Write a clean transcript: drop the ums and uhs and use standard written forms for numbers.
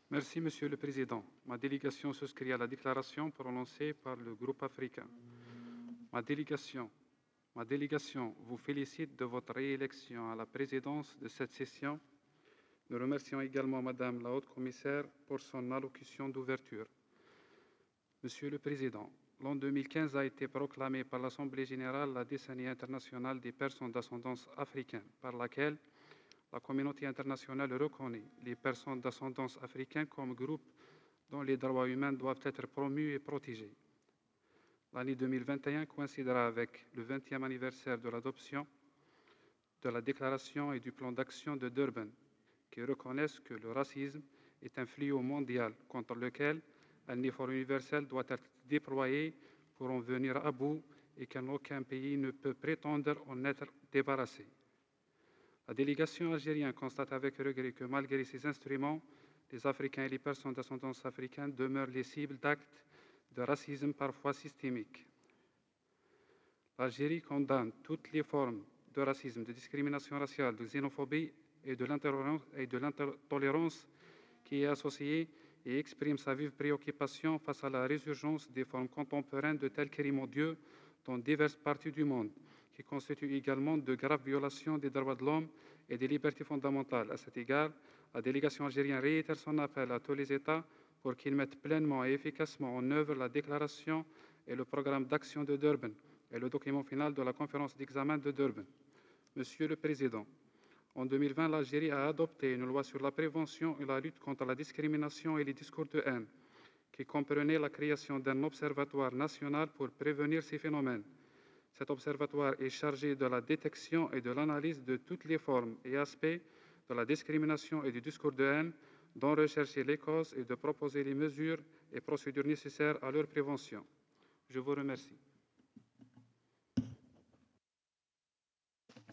Merci, Monsieur le Président. Ma délégation souscrit à la déclaration prononcée par le groupe africain. Ma délégation, ma délégation vous félicite de votre réélection à la présidence de cette session. Nous remercions également Madame la Haute-Commissaire pour son allocution d'ouverture. Monsieur le Président, l'an 2015 a été proclamé par l'Assemblée générale la décennie internationale des personnes d'ascendance africaine, par laquelle la communauté internationale reconnaît les personnes d'ascendance africaine comme groupe dont les droits humains doivent être promus et protégés. L'année 2021 coïncidera avec le 20e anniversaire de l'adoption de la déclaration et du plan d'action de Durban, qui reconnaissent que le racisme est un fléau mondial contre lequel un effort universel doit être déployé pour en venir à bout et qu'aucun pays ne peut prétendre en être débarrassé. La délégation algérienne constate avec regret que malgré ces instruments, les Africains et les personnes d'ascendance africaine demeurent les cibles d'actes de racisme parfois systémiques. L'Algérie condamne toutes les formes de racisme, de discrimination raciale, de xénophobie et de l'intolérance qui est associée et exprime sa vive préoccupation face à la résurgence des formes contemporaines de tels crimes odieux dans diverses parties du monde, qui constituent également de graves violations des droits de l'homme et des libertés fondamentales. À cet égard, la délégation algérienne réitère son appel à tous les États pour qu'ils mettent pleinement et efficacement en œuvre la déclaration et le programme d'action de Durban et le document final de la conférence d'examen de Durban. Monsieur le Président, en 2020, l'Algérie a adopté une loi sur la prévention et la lutte contre la discrimination et les discours de haine, qui comprenait la création d'un observatoire national pour prévenir ces phénomènes. Cet observatoire est chargé de la détection et de l'analyse de toutes les formes et aspects de la discrimination et du discours de haine, d'en rechercher les causes et de proposer les mesures et procédures nécessaires à leur prévention. Je vous remercie.